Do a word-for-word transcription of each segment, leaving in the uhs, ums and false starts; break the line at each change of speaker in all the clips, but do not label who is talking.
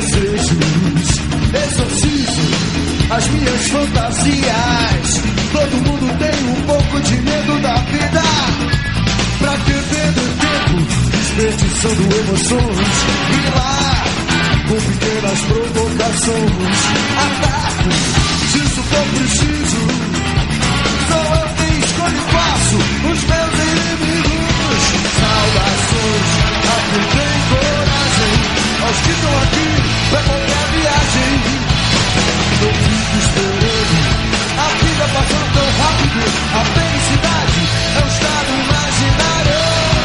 desejos, exorcizo as minhas fantasias. Todo mundo tem um pouco de medo da vida. Pra que perder tempo desperdiçando emoções? E lá, com pequenas provocações, ataco, se isso for preciso. Sou eu quem escolho e faço os meus inimigos. Saudações a quem tem coragem, aos que estão aqui pra qualquer viagem. Não fico esperando a vida passar tão rápido. A felicidade é um estado imaginário.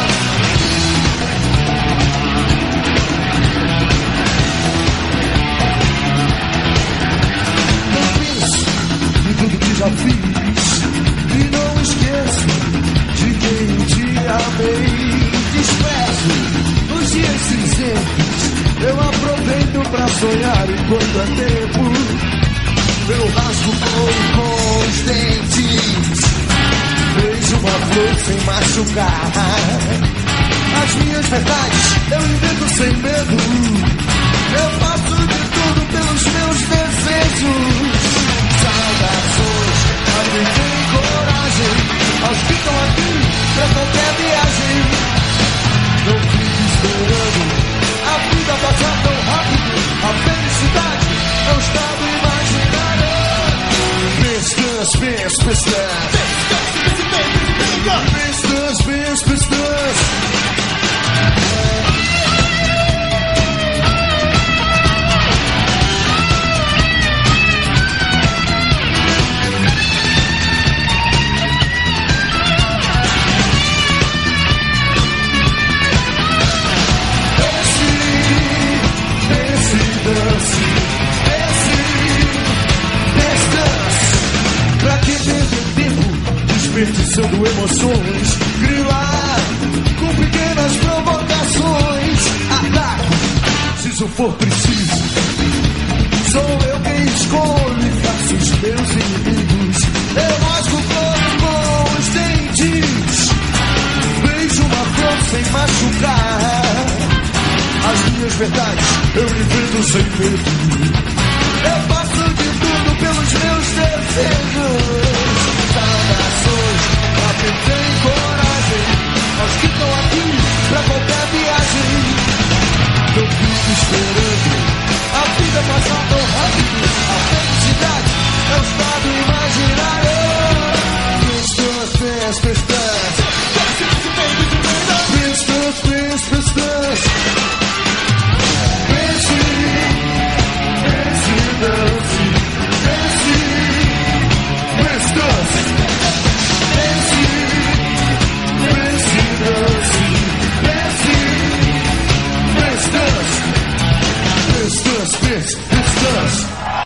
Não penso em tudo que já fiz e não esqueço de quem te amei. Desprezo os dias cinzentos, eu aproveito pra sonhar enquanto é tempo. Eu rasgo com os dentes, vejo uma flor sem machucar. As minhas verdades eu invento sem medo. Eu faço de tudo pelos meus desejos. Saudações a quem tem coragem, aos que estão aqui pra qualquer viagem. Não fique esperando a vida passar tão rápido. A felicidade é um estado imaginário. Pistas, pistas, pistas. Pistas, pistas, pistas. Desperdiçando emoções, grilar com pequenas provocações. Ataco, se isso for preciso. Sou eu quem escolho e faço os meus inimigos. Eu rasgo o corpo com os dentes, beijo uma flor sem machucar. As minhas verdades eu invento sem medo. Eu faço de tudo pelos meus desejos.